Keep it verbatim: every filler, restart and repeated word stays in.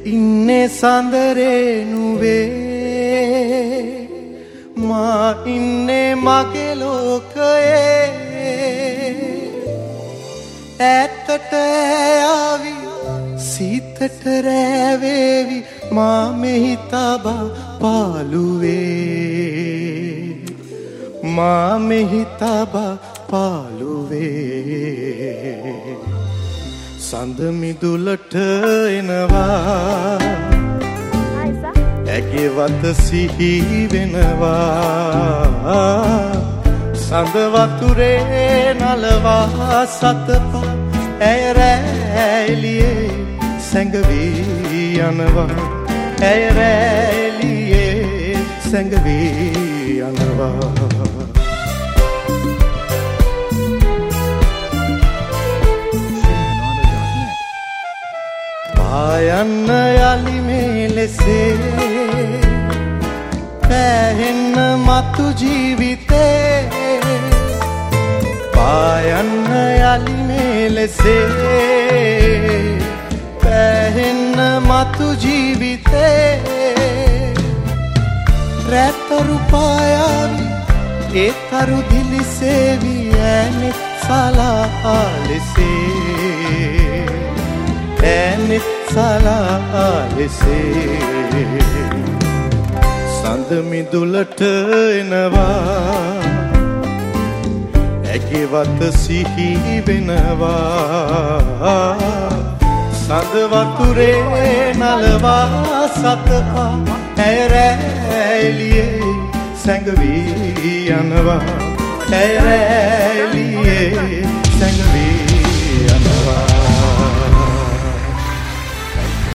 ඉන්නේ සඳරේ නුවේ මා ඉන්නේ මගේ ලෝකයේ ඈතට ආවි සීතට රැවේවි මා මෙහි තබා පාළුවේ මා මෙහි තබා පාළුවේ සඳ මිදුලට එනවා ඇගේ වත සිහි වෙනවා සඳ වතුරේ නලවා සතපා ඇය රැලියේ සැඟවී යනවා ඇය රැලියේ සැඟවී යනවා පායන්න යලි මේ ලෙසේ පැහෙන්න මතු ජීවිතේ පායන්න යලි මේ ලෙසේ පැහෙන්න මතු ජීවිතේ රැතරු පායාවි ඒ තරු දිලිසේවි ඇනෙත් සලා ලෙසේ ඇනෙත් සලා ලෙසේ සඳ මිදුලට එනවා ඇගේ වත සිහි වෙනවා සඳ වතුරේ නලවා සතපා ඇය රැලියේ සැඟවී යනවා ඇය රැලියේ